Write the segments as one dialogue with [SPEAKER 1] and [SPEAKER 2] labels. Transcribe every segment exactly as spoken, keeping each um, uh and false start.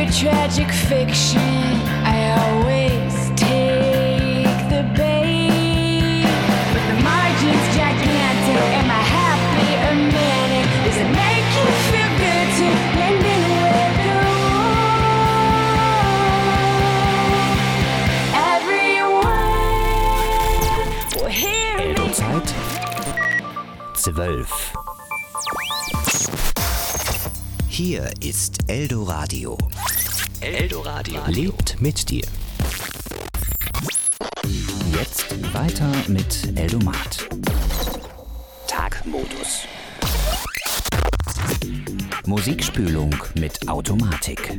[SPEAKER 1] tragic fiction. I always take the bait, but the margins gigantic. Am I happy or manic? Does it make you feel good to blend in with the room? Everyone will hear me.
[SPEAKER 2] Eldo-Zeit zwölf. Hier ist Eldoradio. Eldoradio lebt mit dir. Jetzt weiter mit Eldomat. Tagmodus. Musikspülung mit Automatik.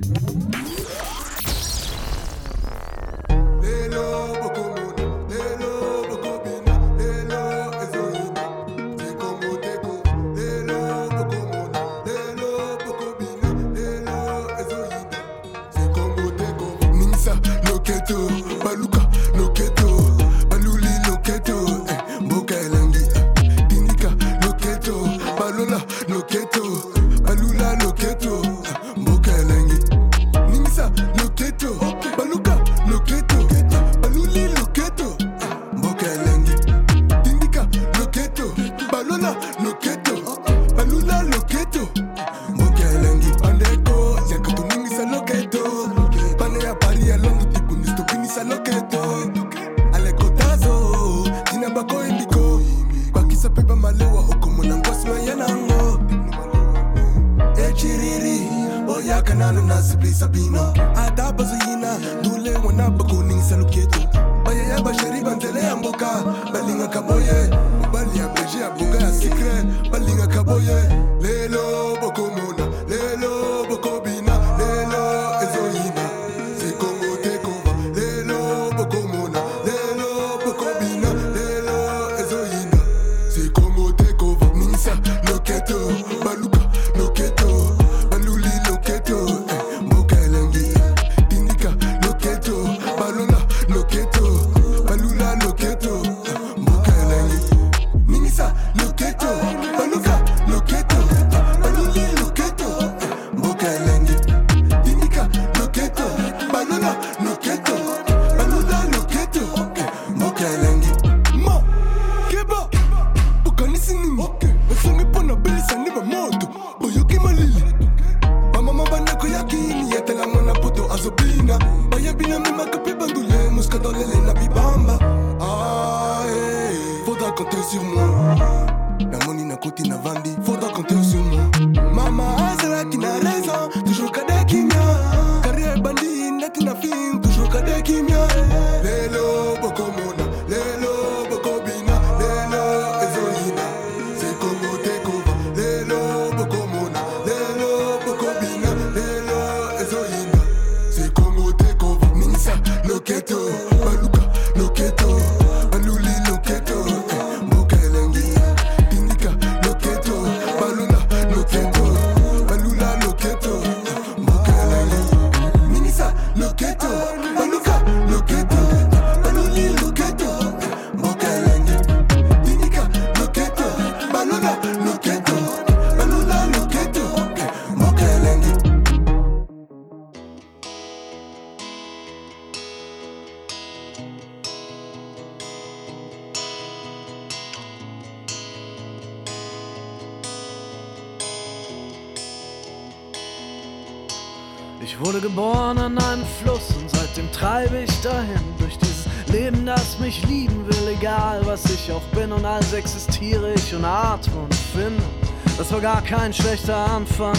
[SPEAKER 3] Ich wurde geboren an einem Fluss und seitdem treibe ich dahin durch dieses Leben, das mich lieben will, egal was ich auch bin, und also existiere ich und atme und finde. Das war gar kein schlechter Anfang.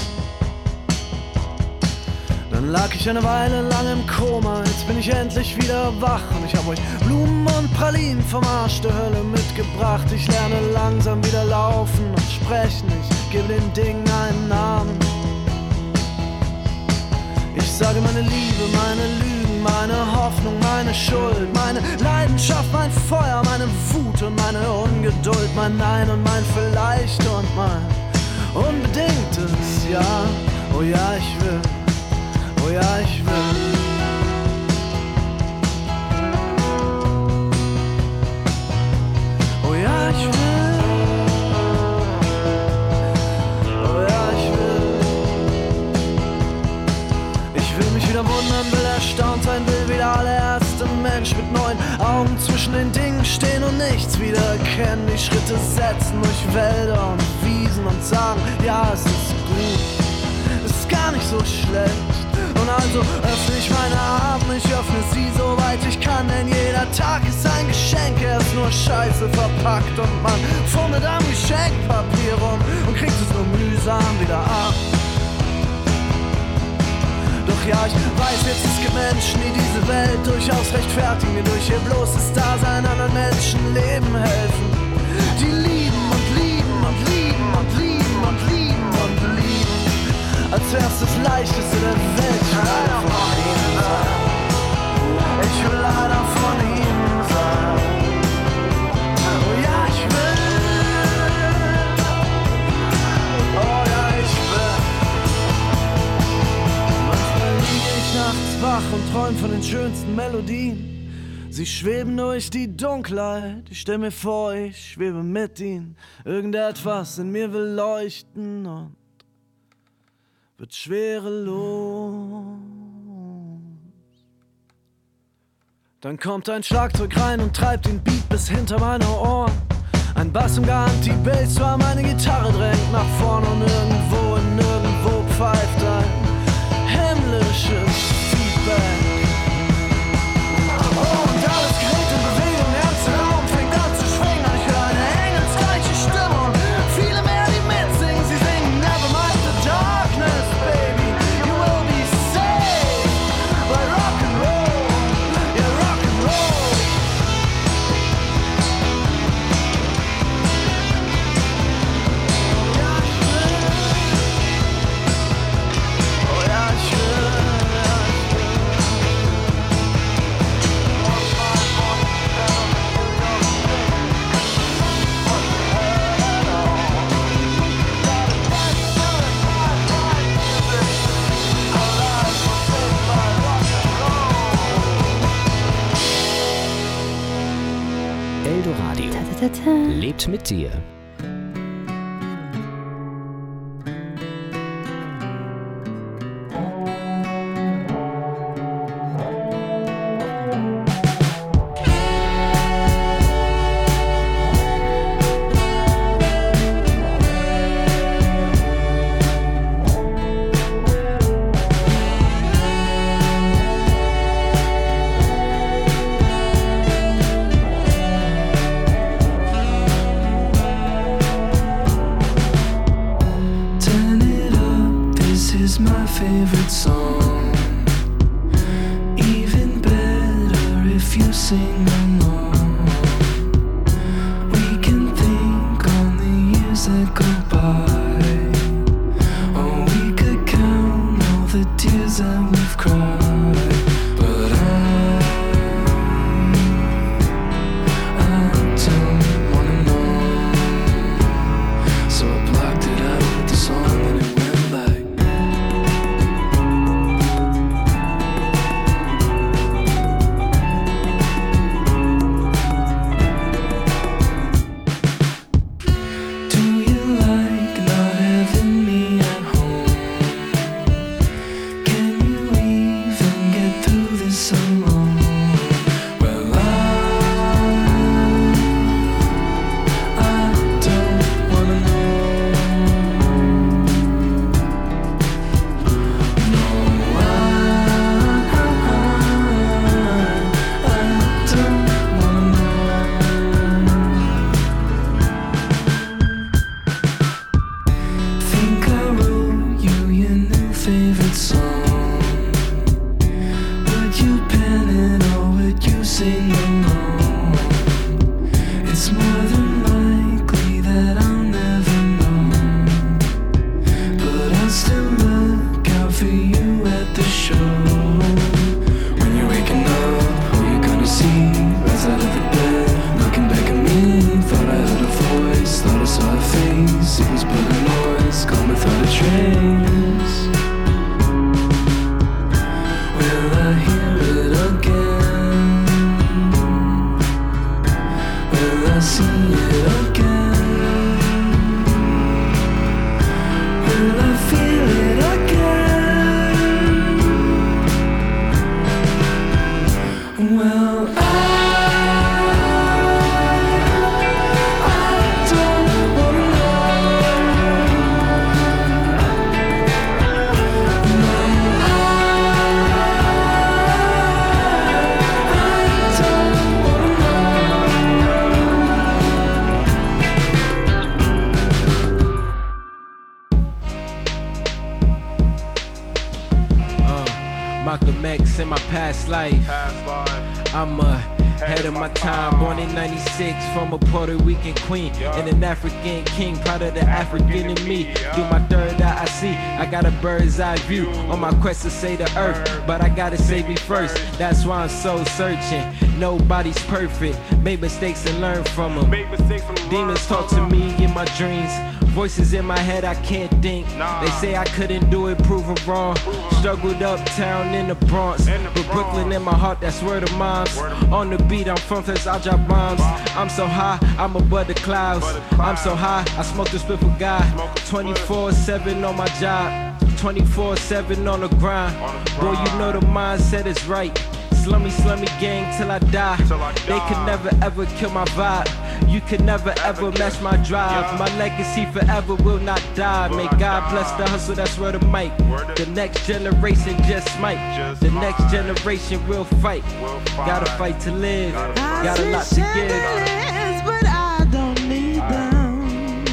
[SPEAKER 3] Dann lag ich eine Weile lang im Koma, jetzt bin ich endlich wieder wach und ich hab euch Blumen und Pralinen vom Arsch der Hölle mitgebracht. Ich lerne langsam wieder laufen und sprechen, ich gebe den Dingen einen Namen. Ich sage meine Liebe, meine Lügen, meine Hoffnung, meine Schuld, meine Leidenschaft, mein Feuer, meine Wut und meine Ungeduld, mein Nein und mein Vielleicht und mein unbedingtes Ja. Oh ja, ich will, oh ja, ich will. Oh ja, ich will. Ich will mich Schritte setzen durch Wälder und Wiesen und sagen, ja, es ist gut, es ist gar nicht so schlecht. Und also öffne ich meine Arme, ich öffne sie soweit ich kann, denn jeder Tag ist ein Geschenk, er ist nur Scheiße verpackt und man fummelt am Geschenkpapier rum und kriegt es nur mühsam wieder ab. Doch ja, ich weiß jetzt, es gibt Menschen, die diese Welt durchaus rechtfertigen, die durch ihr bloßes Dasein anderen Menschen Leben helfen. Die lieben und lieben und lieben und lieben und lieben und lieben, als wär's das Leichteste der Welt. Ich will einer von ihnen sein. Ich will einer von ihnen sein. Oh ja, ich will. Oh ja, ich will. Manchmal liege ich nachts wach und träum von den schönsten Melodien. Sie schweben durch die Dunkelheit, ich stell mir vor, ich schwebe mit ihnen. Irgendetwas in mir will leuchten und wird schwerelos. Dann kommt ein Schlagzeug rein und treibt den Beat bis hinter meine Ohren. Ein Bass im Anti-Bass, zwar meine Gitarre drängt nach vorn und irgendwo und nirgendwo pfeift ein himmlisches Feedback. Oh, und alles gerät in Bewegung, der ganze Raum fängt an zu schwingen und ich höre eine engelsgleiche Stimme und viele mehr, die mitsingen. Sie singen Never mind the darkness, baby, you will be saved by rock and roll, yeah, rock and roll. Ja, ich will. Oh ja, ich will.
[SPEAKER 2] Eldoradio lebt mit dir.
[SPEAKER 4] Favorite song, even better if you sing along. We can think on the years that go by, or we could count all the tears that we've cried. But I, I don't wanna know, so I blocked it out with the song and it went like.
[SPEAKER 3] Well, I, I
[SPEAKER 5] Malcolm X in my past life. I'm ahead of my time, born in ninety-six from a Puerto Rican queen and an African king, proud of the African in me. Through my third eye I see, I got a bird's eye view on my quest to save the earth, but I gotta save me first. That's why I'm so searching. Nobody's perfect, make mistakes and learn from them. Demons talk to me in my dreams, voices in my head I can't think. They say I couldn't do it, proven wrong. Struggled uptown in the Bronx, but Brooklyn in my heart, that's where the moms. On the beat I'm from, first I drop bombs. I'm so high, I'm above the clouds. I'm so high, I smoke the split for God. twenty-four seven on my job, twenty-four seven on the grind. Boy, you know the mindset is right. Slummy, slummy gang till I die. They can never ever kill my vibe. You can never ever match my drive. My legacy forever will not die. May God bless the hustle, that's where the mic. The next generation just might. The next generation will fight. Gotta fight to live. Got a lot to give.
[SPEAKER 3] But I don't need them.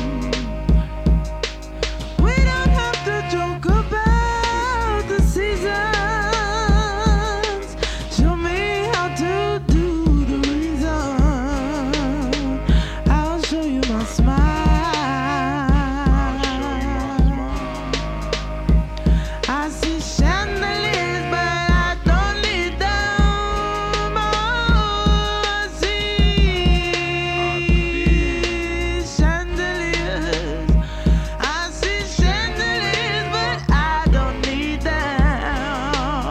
[SPEAKER 3] We don't have to joke about the seasons. Show me how to do the reason. I'll show you my smile. I see chandeliers, but I don't need them. Oh, I see chandeliers. I see chandeliers, but I don't need them.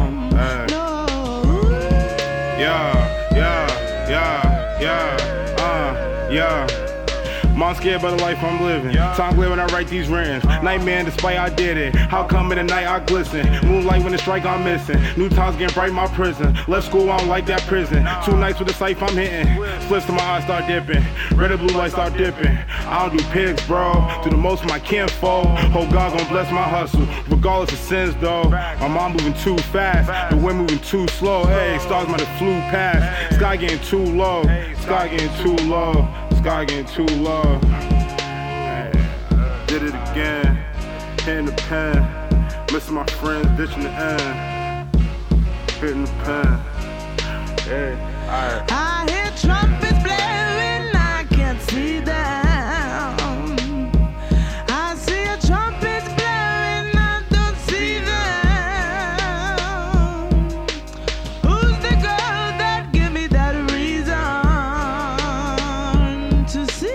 [SPEAKER 3] No.
[SPEAKER 6] Yeah, yeah, yeah, yeah, uh, yeah. Mom scared by the life I'm living. Time clear when I write these rhymes. Nightmare despite I did it. How come in the night I glisten? Moonlight when the strike I'm missing. New times getting bright my prison. Left school I don't like that prison. Two nights with the safe I'm hitting. Splits to my eyes start dipping. Red and blue lights start dipping. I don't do pigs, bro. Do the most of my kinfolk. Hope God gon' bless my hustle. Regardless of sins though. My mom moving too fast. The wind moving too slow. Hey, stars might have flew past. Sky getting too low. Sky getting too low. Sky getting too low. Hey, did it again. Hitting the pen. Missing my friends, ditching the end. Hitting the pen. Hey, alright.
[SPEAKER 3] I hear trumpets blaring, I can't see them. I see a trumpets blaring, I don't see them. Who's the girl that give me that reason to see?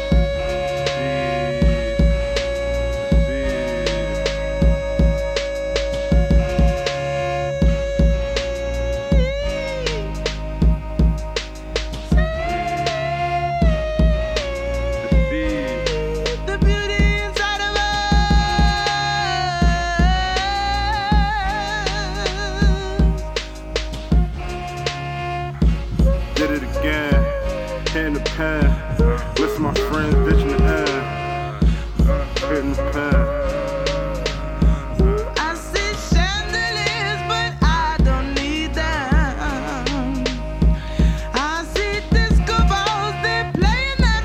[SPEAKER 3] The beauty inside of us.
[SPEAKER 6] Did it again. Hitting the pen. Listen my friends, ditching the end. Hitting the pen.
[SPEAKER 3] I see chandeliers, but I don't need them. I see disco balls, they're playing that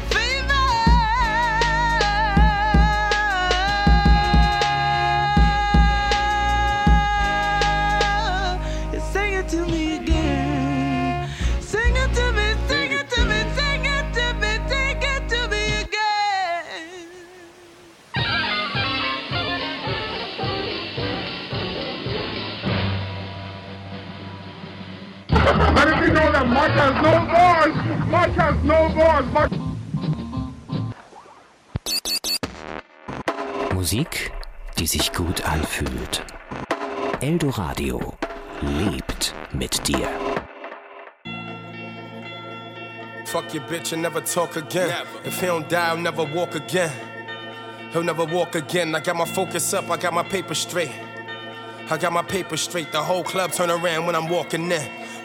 [SPEAKER 3] fever. You sing it to me again. Sing it to me, sing it to me, sing it to me, sing it to me again.
[SPEAKER 6] Let it be known that Mark has no bars. Mark has no bars. Mark
[SPEAKER 2] Musik, die sich gut anfühlt. Eldoradio lebt mit dir.
[SPEAKER 7] Fuck your bitch and never talk again. Never. If he don't die, I'll never walk again. He'll never walk again. I got my focus up, I got my paper straight. I got my paper straight. The whole club turn around when I'm walking in.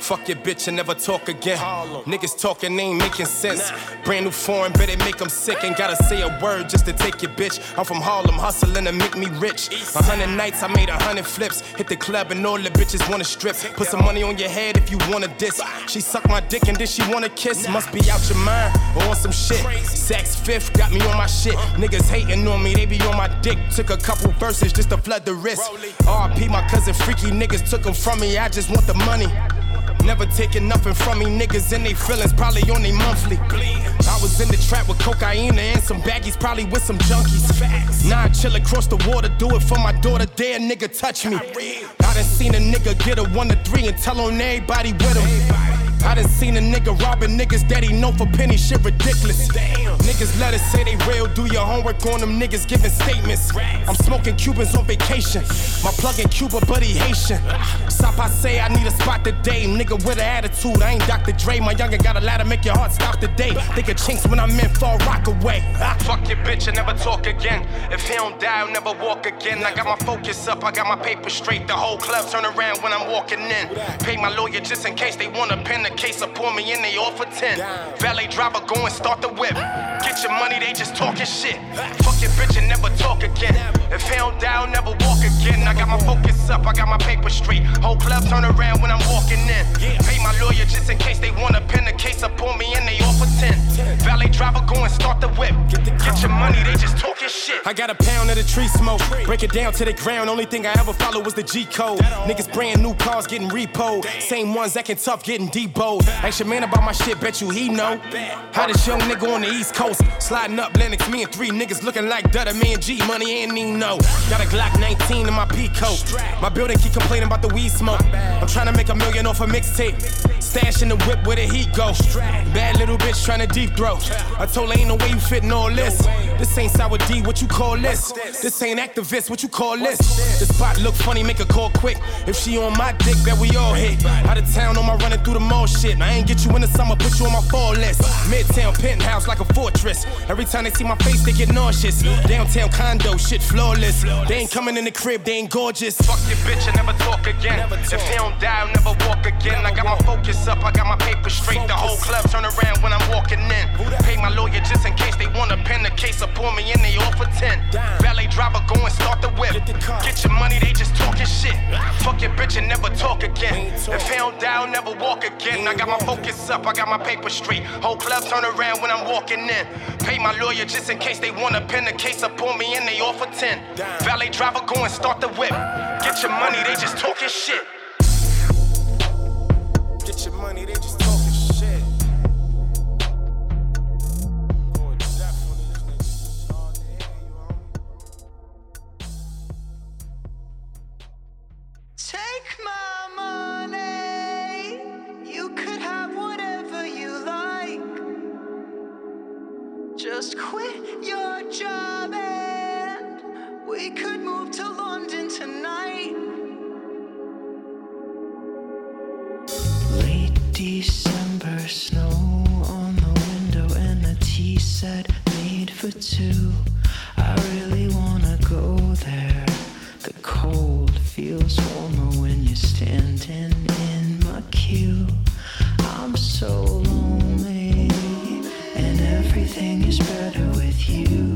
[SPEAKER 7] Fuck your bitch and never talk again. Niggas talking ain't making sense. Brand new foreign, bet it make them sick. Ain't gotta say a word just to take your bitch. I'm from Harlem, hustling to make me rich. A hundred nights, I made a hundred flips. Hit the club and all the bitches wanna strip. Put some money on your head if you wanna diss. She suck my dick and then she wanna kiss. Must be out your mind or on some shit. Saks Fifth got me on my shit. Niggas hating on me, they be on my dick. Took a couple verses just to flood the wrist. R I P my cousin Freaky, niggas took them from me. I just want the money. Never taking nothing from me, niggas and they feelings probably on they monthly. I was in the trap with cocaine and some baggies, probably with some junkies. Now I chill across the water, do it for my daughter, dare nigga touch me. I done seen a nigga get a one to three and tell on everybody with him. I done seen a nigga robbing niggas that he know for penny, shit ridiculous. Damn. Niggas let us say they real, do your homework on them niggas giving statements. I'm smoking Cubans on vacation. My plug in Cuba, but he Haitian. Stop, I say I need a spot today. Nigga with an attitude, I ain't Doctor Dre. My youngin' got a ladder, make your heart stop today. Think of chinks when I'm in for a rock away. Ah. Fuck your bitch and never talk again. If he don't die, I'll never walk again. I got my focus up, I got my paper straight. The whole club turn around when I'm walking in. Pay my lawyer just in case they wanna pin the case up on me and they offer ten. Valet driver go and start the whip. Get your money, they just talking shit. Fuck your bitch and never talk again. If he don't die, I'll never walk again. I got my focus up, I got my paper straight. Whole club turn around when I'm walking in. Pay my lawyer just in case they wanna pin the case up on me and they offer ten. Valet driver go and start the whip. Get your money, they just talking shit. I got a pound of the tree smoke. Break it down to the ground. Only thing I ever follow was the G code. Niggas brand new cars getting repoed. Same ones acting tough getting deboed. Ask your man about my shit, bet you he know. How this young nigga on the East Coast sliding up Lennox, me and three niggas looking like Dutta, me and G Money ain't even know. Got a Glock nineteen in my P-coat. My building keep complaining about the weed smoke. I'm trying to make a million off a mixtape. Stash in the whip where the heat go. Bad little bitch trying to deep throat. I told her ain't no way you fitting all this. This ain't Sour D, what you call this? This ain't activist, what you call this? The spot look funny, make a call quick. If she on my dick, bet we all hit. Out of town on my running through the mall shit. I ain't get you in the summer, put you on my fall list. Midtown penthouse like a fortress. Every time they see my face, they get nauseous. Downtown condo, shit flawless. They ain't coming in the crib, they ain't gorgeous. Fuck your bitch and never talk again. If he don't die, I'll never walk again. I got my focus up, I got my paper straight. The whole club turn around when I'm walking in. Pay my lawyer just in case they wanna pin the case up on me and they offer ten. Valet driver go and start the whip. Get your money, they just talking shit. Fuck your bitch and never talk again. If he don't die, I'll never walk again. I got my focus up, I got my paper straight. Whole club turn around when I'm walking in. Pay my lawyer just in case they wanna pin the case up on me and they offer ten. Valet driver go and start the whip. Get your money, they just talking shit. Get your money, they just talking shit.
[SPEAKER 3] Take my money, you could have whatever you like. Just quit your job and we could move to London tonight.
[SPEAKER 4] Late December, snow on the window and a tea set made for two. I really wanna go there. The cold feels warmer when you're standing in my queue. I'm so lonely, and everything is better with you.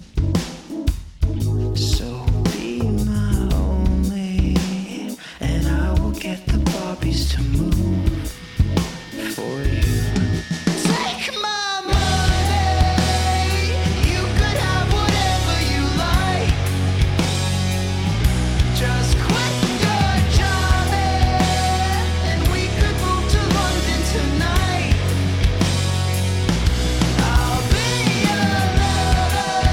[SPEAKER 4] So be my only, and I will get the Barbies to move for you.
[SPEAKER 3] Take my money, you could have whatever you like. Just quit your job and we could move to London tonight. I'll be your lover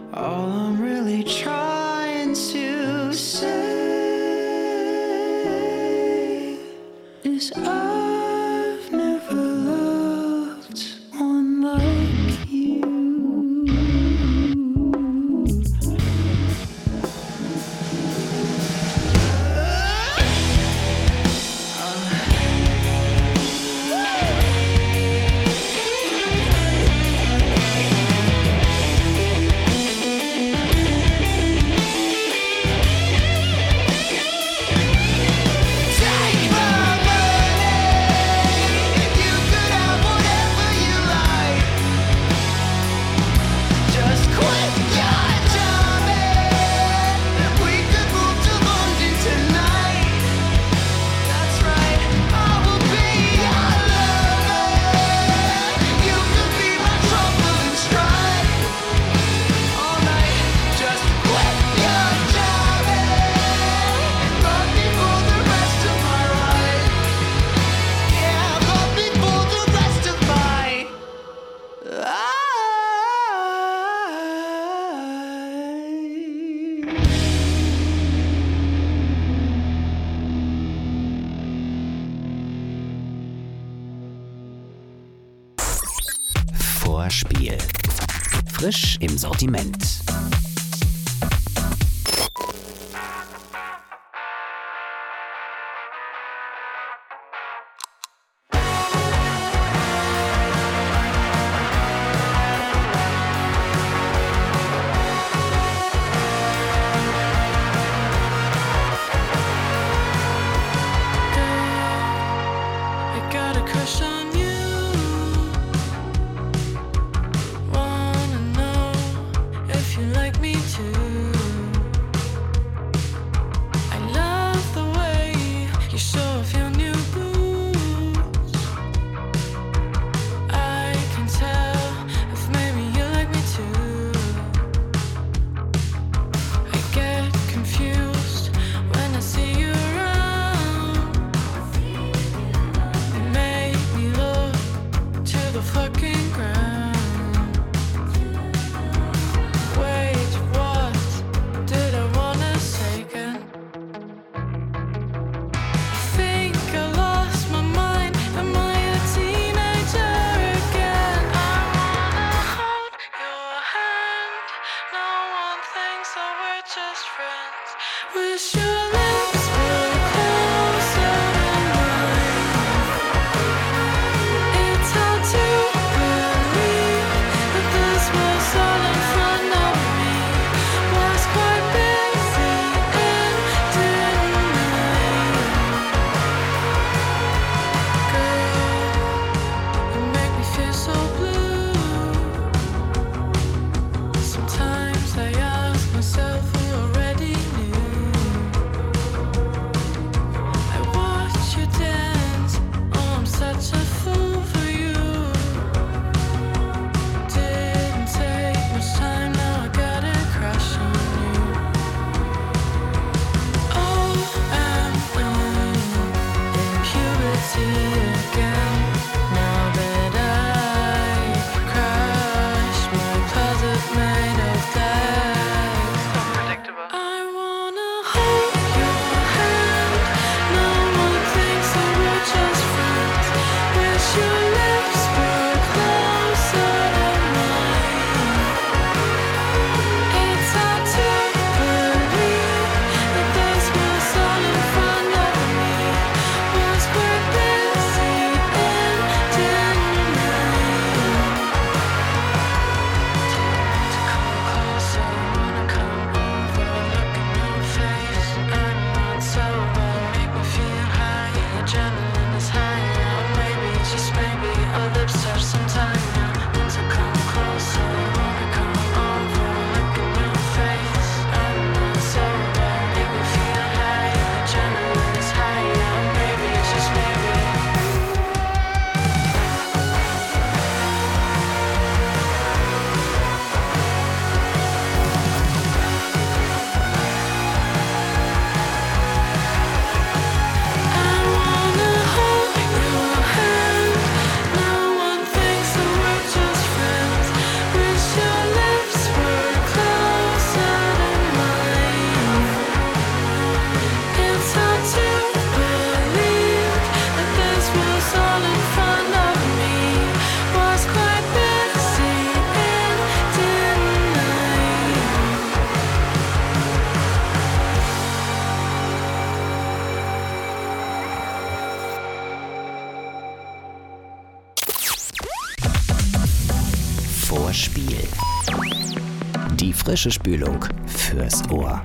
[SPEAKER 3] All I'm really trying to say is I've never loved one like you.
[SPEAKER 2] Vorspiel. Frisch im Sortiment.
[SPEAKER 4] Sometimes I ask myself who already knew.
[SPEAKER 2] Die frische Spülung fürs Ohr.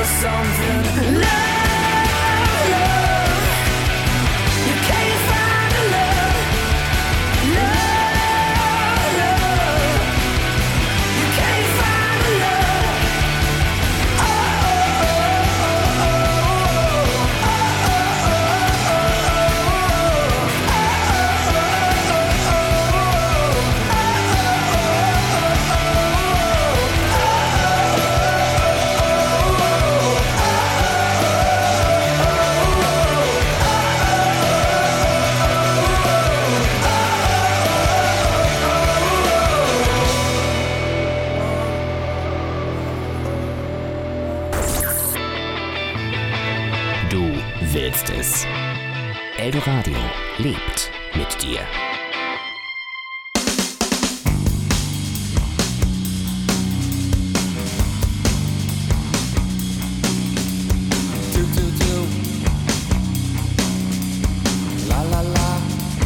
[SPEAKER 3] something. Love, love. You can't find a love. Love, love. You can't find a love. Oh, oh, oh, oh, oh, oh, oh,
[SPEAKER 2] Du willst es. Eldoradio lebt mit dir.
[SPEAKER 4] Do do do. La la la.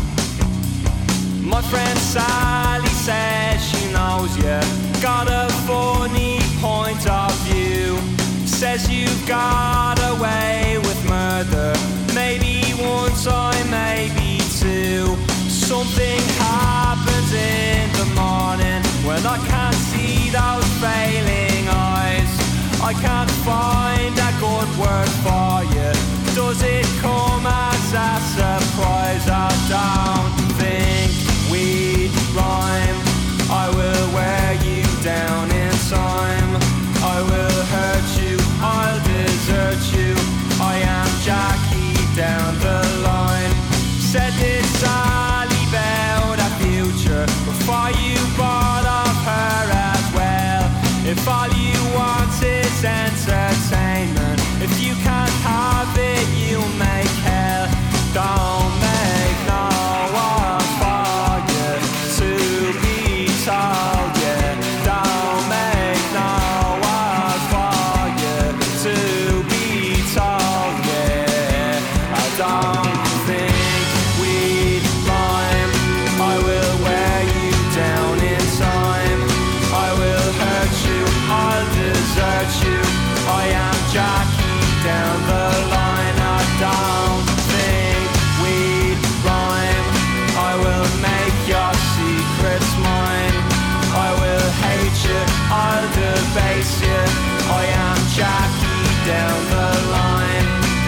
[SPEAKER 4] My friend Sally says she knows you got a funny point of view. Says you got away with murder. Maybe one time, maybe two. Something happens in the morning when I can't see those failing eyes. I can't find a good word for you. Does it come as a surprise? I don't think we'd rhyme. I will wear you down in time. I will hurt you, I'll desert you. I am Jackie down the line. Said this Sally about a future before you bought off her as well. If all you want is entertainment, if you can't have it, you make hell. Don't make no one for you to be told, yeah. Don't make no one for you to be told, yeah. I don't think we'd rhyme. I will wear you down in time. I will hurt you, I'll desert you. I am Jackie down the line. I don't think we'd rhyme. I will make your secrets mine. I will hate you, I'll debase you. I am Jackie down the line.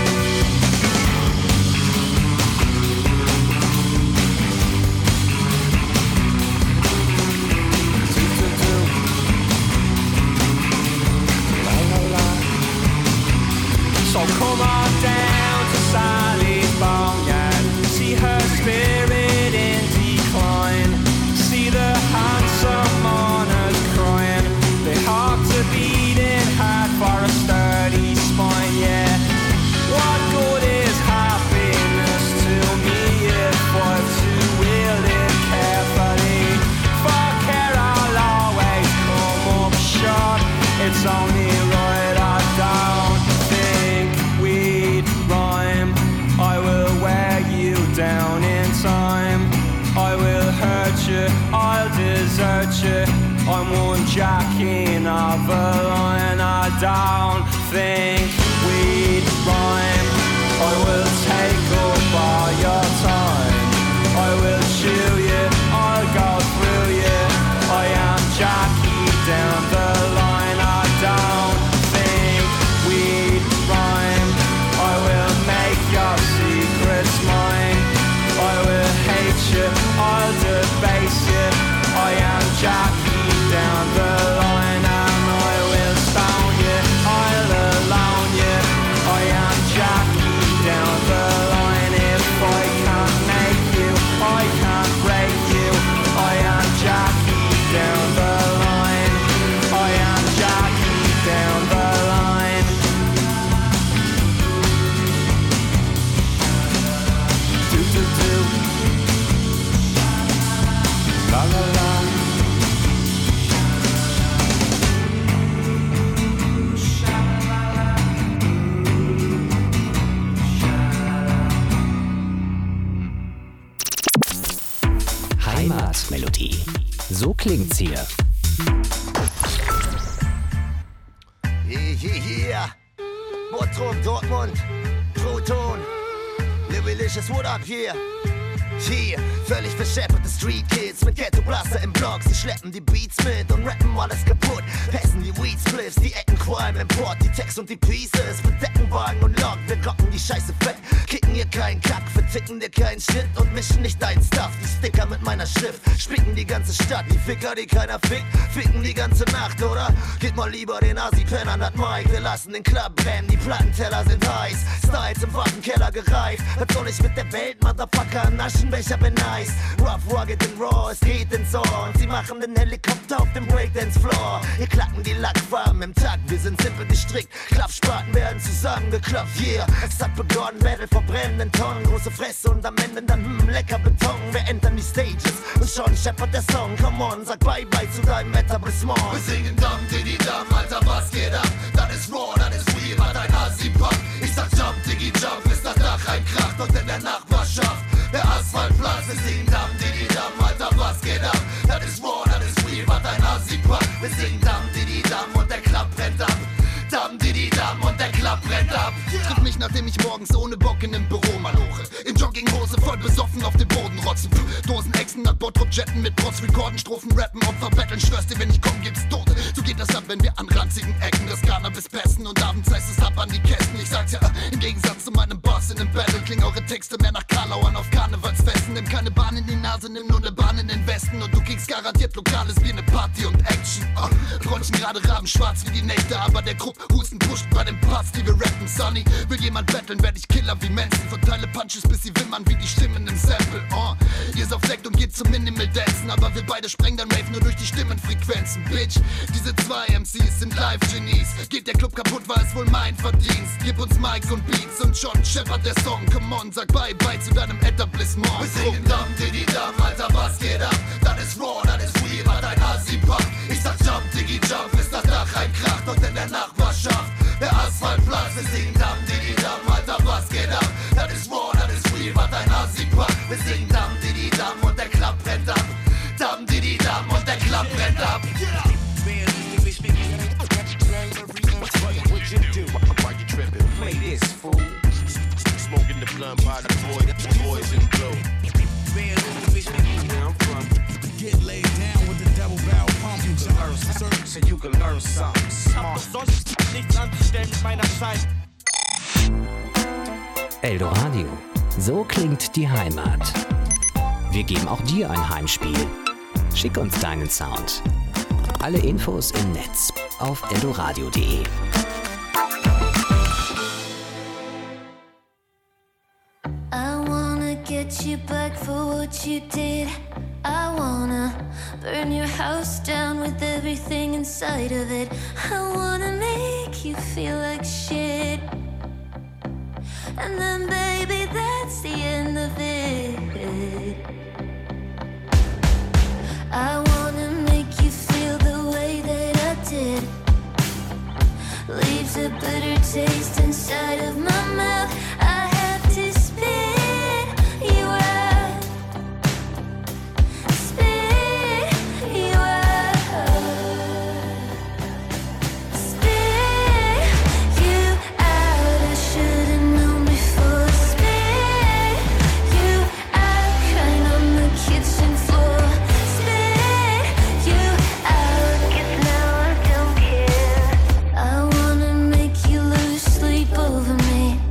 [SPEAKER 4] Do, do, do. La, la, la. So come on down to Sally's boneyard. See her spirit in decline. See the handsome mourners crying. They have to beat it hard for a sturdy spine, yeah. What good is happiness to me if I'm to wield it carefully? For care I'll always come up short. It's only right I don't think we'd rhyme. I will wear you down in time. I will hurt you, I'll desert you. I'm one Jackie of a line. I don't think we'd rhyme. I will take up all your time. I will chew you, I'll go through you. I am Jackie down the line. I don't think we'd rhyme. I will make your secrets mine. I will hate you, I'll debase you. I am Jackie down the line. And I will stone you, I'll alone you. I am Jackie down the line. If I can't make you, I can't break you. I am Jackie down the line. I am Jackie down the line. Do do do. La la la.
[SPEAKER 2] Heimatmelodie. So klingt's hier.
[SPEAKER 8] Yeah, yeah, yeah. Bottrop, Dortmund, Proton, Livilicious, what up here? Hier, völlig verschepperte Street Kids mit Ghetto Blaster im Block. Sie schleppen die Beats mit und rappen alles kaputt. Passen die Weed Spliffs, die Ecken Crime Import, die Text und die Pieces, bedecken Wagen und Lock. Wir rocken die Scheiße fett, kicken hier keinen Kack, verticken dir keinen Shit und mischen nicht deinen Stuff. Die Sticker mit meiner Schrift, spicken die ganze Stadt. Die Ficker, die keiner fickt, ficken die ganze Nacht, oder? Geht mal lieber den Asi-Pennern an Mike. Wir lassen den Club brennen, die Plattenteller sind heiß. Styles im Waffenkeller gereift. Was soll ich mit der Welt, Motherfucker, naschen? Welcher bin nice? Rough, rugged and raw, es geht ins Ohr. Und sie machen den Helikopter auf dem Breakdance-Floor. Hier klacken die Lackfarben im Takt, wir sind simpel gestrickt. Klappspaten werden zusammengeklopft, yeah. Es hat begonnen, Battle vor brennenden Tonnen. Große Fresse und am Ende dann, hm, lecker Beton. Wir entern die Stages und schon scheppert der Song. Come on, sag bye-bye zu deinem Etablissement.
[SPEAKER 9] Wir singen Dam, Diddy, Dam, Alter, was geht ab? Das ist raw, das ist real, was ein Hasi packt. Ich sag Jump, Diggy, Jump, bis das Dach reinkracht und in der Nachbarschaft der Asphaltplatz. Wir singen Dam, Diddy, Dam, Alter, was geht ab? Das ist raw, das ist real, was ein Hasi packt. Wir singen Dam, Diddy, Dam und der Club brennt ab. Dam, Diddy, Dam und der Club brennt ab.
[SPEAKER 10] Triff mich, nachdem ich morgens ohne Bock in dem Büro maloche. In Jogginghose, voll besoffen auf dem Boden rotzen. Dosen Echsen, nach Bottrop jetten, mit Prots recorden, Strophen rappen, Opfer betteln. Schwörst dir, wenn ich komm, gibt's Tote. So geht das ab, wenn wir an ranzigen Ecken das Cannabis pesten. Und abends heißt es ab an die Kästen. Ich sag's ja, im Gegensatz zu meinem Boss in dem Battle klingen eure Texte mehr nach Karlauern auf Karnevalsfesten. Nimm keine Bahn in die Nase, nimm nur ne Bahn in den Westen. Und du kriegst garantiert lokales Bier, ne Party und Action. Oh, Bronchen gerade raben schwarz wie die Nächte, aber der Krupp Husten pusht bei den Parts, die wir rappen. Sunny, will jemand battlen, werd ich Killer wie Manson. Verteile Punches, bis sie wimmern wie die Stimmen im Sample. Oh, ihr sauft Sekt und geht zum Minimal Dancen, aber wir beide sprengen dann Rave nur durch die Stimmenfrequenzen. Bitch, diese zwei M Cs sind Live-Genies. Geht der Club kaputt, war es wohl mein Verdienst. Gib uns Mics und Beats und schon scheppert der Song. Come on, sag bye-bye zu deinem Etablissement.
[SPEAKER 9] Wir singen Dam, Diddy, Dam, Alter, was geht ab? Das ist raw, das ist real, was ein Hasi packt. Ich sag Jump, Diggy, Jump, bis das Dach reinkracht und in der Nachbarschaft der Asphaltplatz. Wir singen Dam, Diddy, Dam, Alter, was geht ab? Das ist raw, das ist real, was ein Hasi packt. Wir singen Dam, Diddy, Dam und der Club brennt ab. Dam, Diddy, Dam und der Club brennt ab.
[SPEAKER 11] What you do? Why you trippin'? Play this, fool. Smoking the blunt by the boy, the boys in blue. Where I'm from.
[SPEAKER 12] Get laid down with the double barrel pump.
[SPEAKER 11] You can learn something, so you can learn something. Smart.
[SPEAKER 12] Sonst nichts anzustellen mit meiner Zeit.
[SPEAKER 2] Eldoradio. So klingt die Heimat. Wir geben auch dir ein Heimspiel. Schick uns deinen Sound. Alle Infos im Netz auf eldoradio punkt de.
[SPEAKER 1] I wanna get you back for what you did. I wanna burn your house down with everything inside of it. I wanna make you feel like shit. And then baby, that's the end of it. I wanna make you feel the way that I did. Leaves a bitter taste inside of my mouth. I have to spit you out. Spit you out. Spit you out. I should've known before. Spit you out. Crying on the kitchen floor. Spit you out. 'Cause now I don't care. I wanna make you lose sleep over me.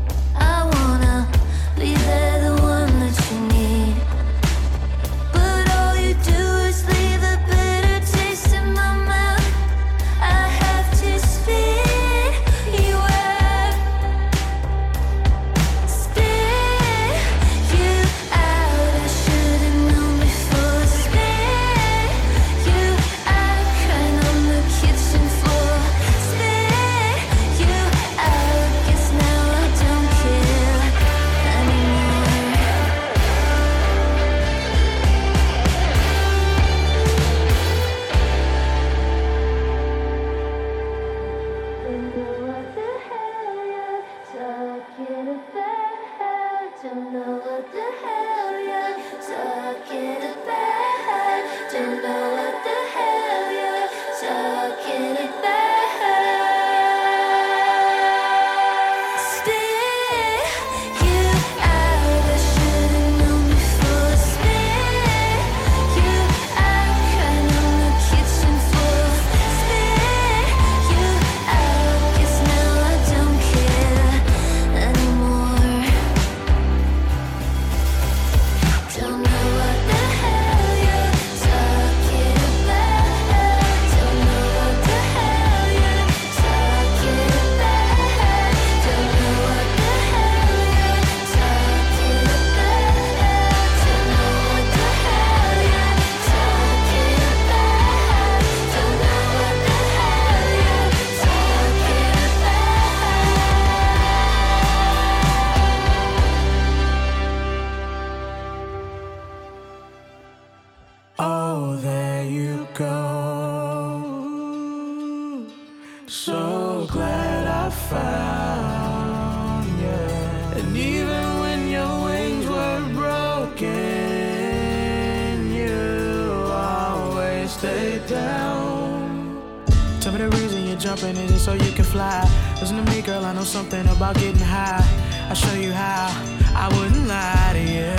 [SPEAKER 3] stay down. Tell me the reason you're jumping, is it so you can fly? Listen to me, girl, I know something about getting high. I'll show you how, I wouldn't lie to you.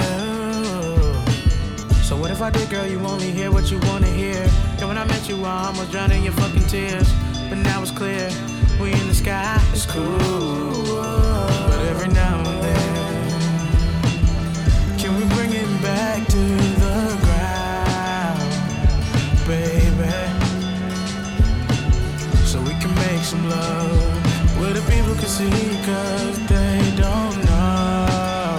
[SPEAKER 3] So what if I did, girl, you only hear what you wanna hear? And when I met you, I almost drowned in your fucking tears. But now it's clear, we in the sky, it's cool. But every now and then, can we bring it back to the ground, baby? So we can make some love where the people can see, cause they don't know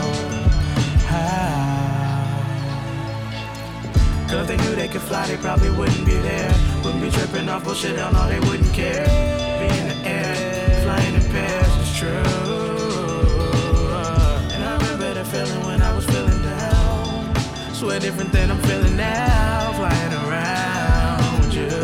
[SPEAKER 3] how. Cause if they knew they could fly, they probably wouldn't be there. Wouldn't be tripping off bullshit, hell no, they wouldn't care. Be in the air, flying in pairs, it's true. And I remember the feeling when I was feeling down. Swear different than I'm feeling now, flying around you.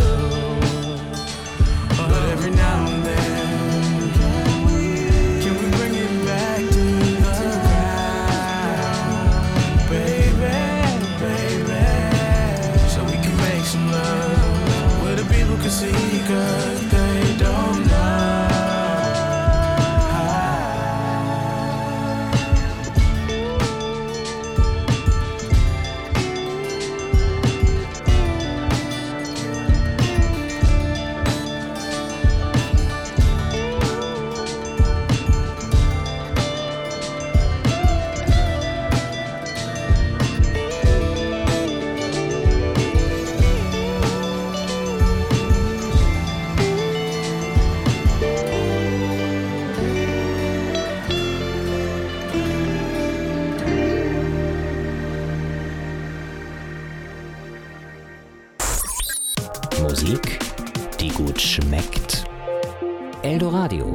[SPEAKER 3] But every now and then, can we bring it back to the ground, baby, baby? So we can make some love where the people can see, cause they don't know
[SPEAKER 2] Musik, die gut schmeckt. Eldoradio.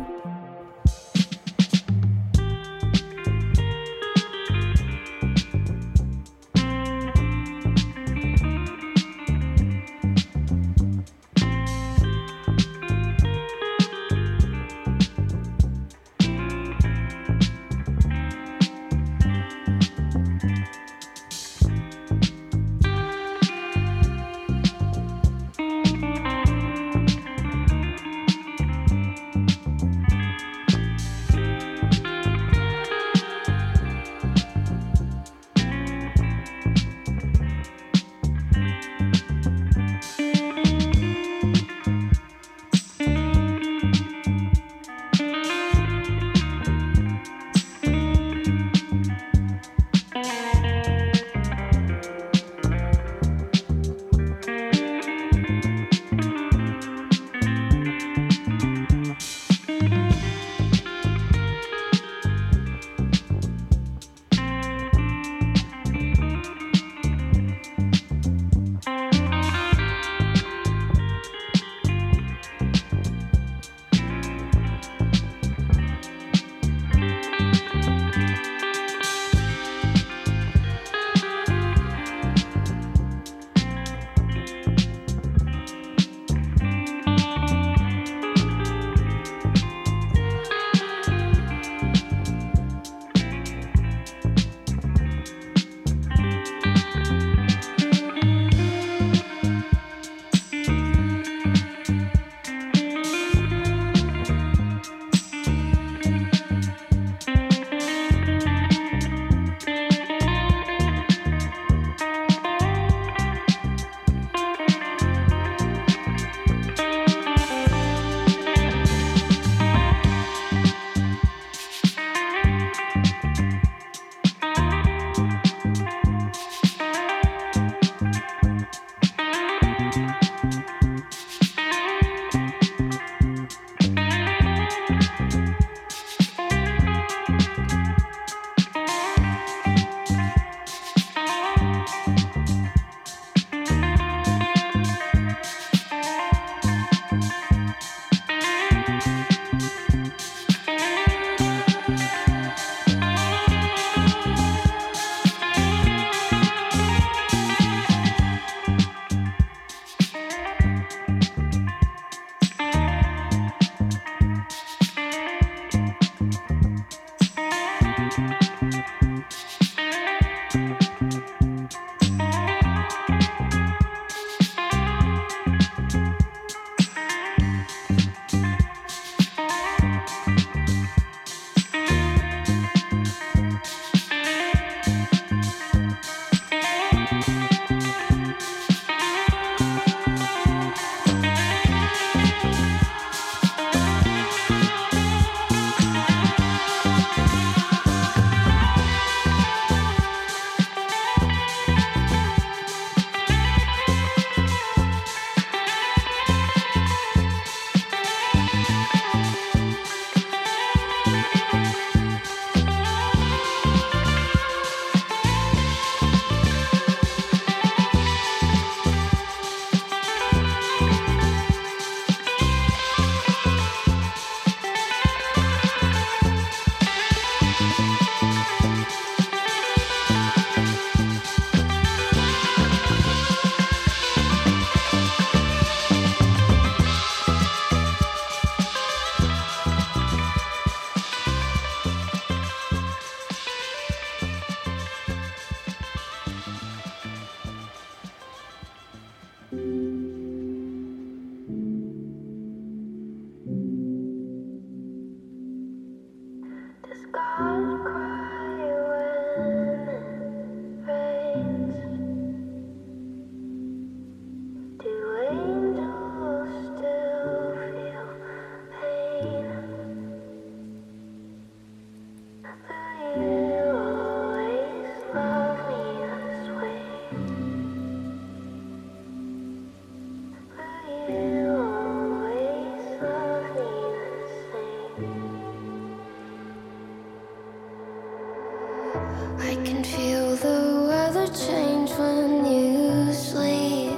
[SPEAKER 13] I can feel the weather change when you sleep.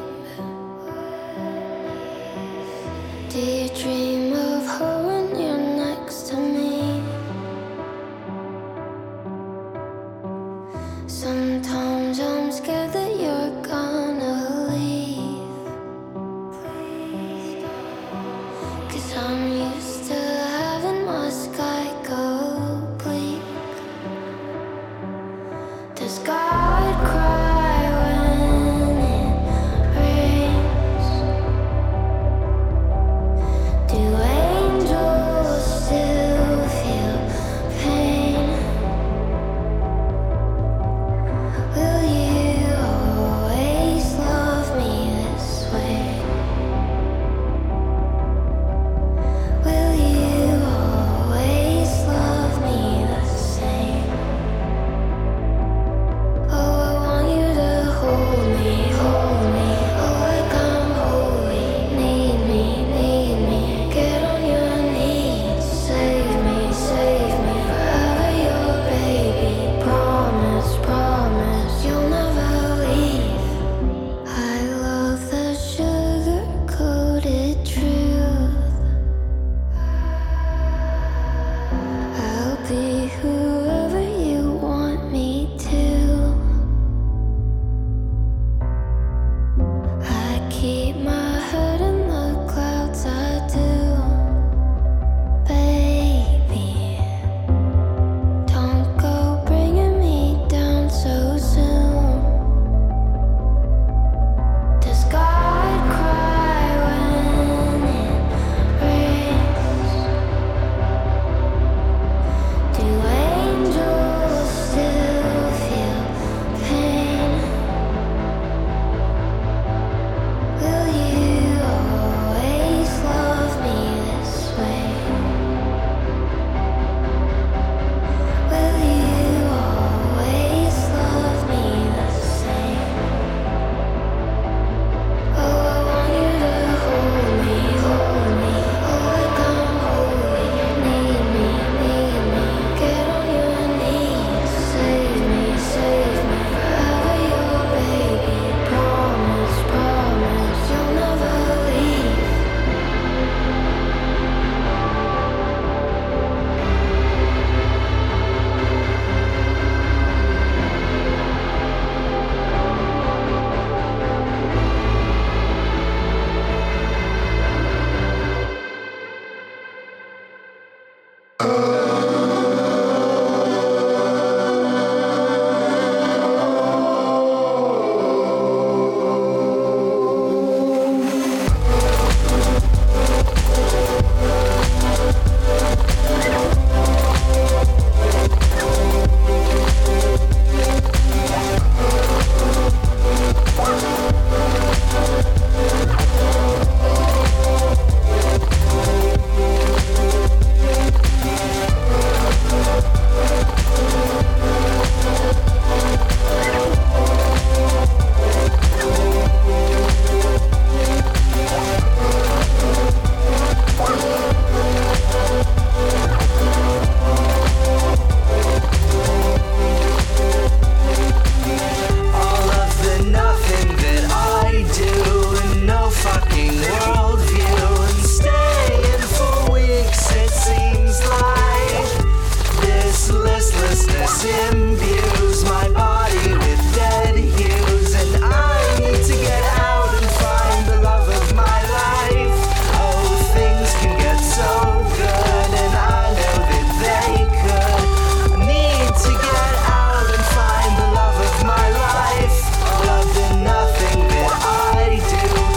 [SPEAKER 13] Do you dream of her when you're next to me? Sometimes I'm scared that you're gonna leave, 'cause I'm used to having my sky go bleak. Does God cry when it rains? Do angels still feel pain? Will you always love me this way? Will you always love me the same? Oh, I want you to hold me, hold me. Oh, like I'm holy. Need me, need me. Get on your knees. Save me, save me. Forever your baby. Promise, promise you'll never leave. I love the sugar-coated truth. I'll be whoever you want me to. I keep my head in the clouds, I do. Baby, don't go bringing me down so soon. Does God cry when it rains? Do angels still feel pain? Will you always love me this way? Will you always love me the same? Oh, I want you to hold me, hold me. Oh, like I'm holy. Need me, need me. Get on your knees. Save me, save me. Forever your baby. Promise, promise you'll never leave.
[SPEAKER 3] All of the nothing that I do, and no fucking worldview, and staying for weeks it seems like. This listlessness imbues my body with dead hues, and I need to get out and find the love of my life. Oh, things can get so good, and I know that they could. I need to get out and find the love of my life. All of the nothing that I do,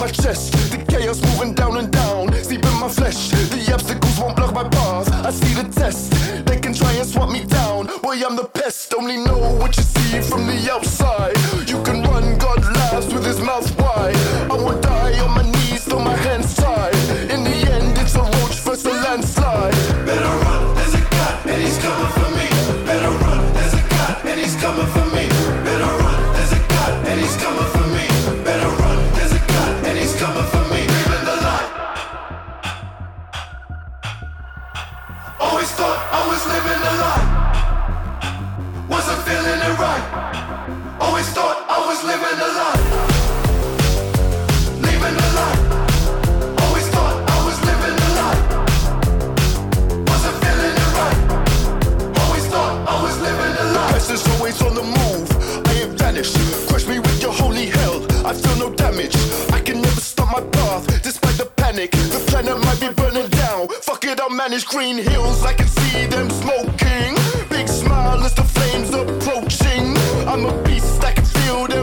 [SPEAKER 9] my chest. The chaos moving down and down, deep in my flesh. The obstacles won't block my path. I see the test. They can try and swat me down. Boy, I'm the pest. Only know what you see from the outside. You can run, God laughs with his mouth wide. I won't die on my knees, throw my hands tied. In the end, it's a roach versus a landslide.
[SPEAKER 11] Better run, there's a God, and he's coming for me. Better run, there's a God, and he's coming for me. Better run, there's a God, and he's coming for me. Better run, there's a God, and he's coming for me. Living the life. Always thought I was living a lie. Wasn't feeling it right. Always thought I was living a lie. Living a lie. Always thought I was living a lie. Wasn't feeling it right. Always thought I was living a lie.
[SPEAKER 9] Pest is always on the move. I ain't vanished. Crush me with your holy hell. I feel no damage. I can never stop my path, despite the panic. The planet might be burning down. Fuck it, I'll manage green hills. I can see them smoking. Big smile as the flames approaching. I'm a beast. I can feel them.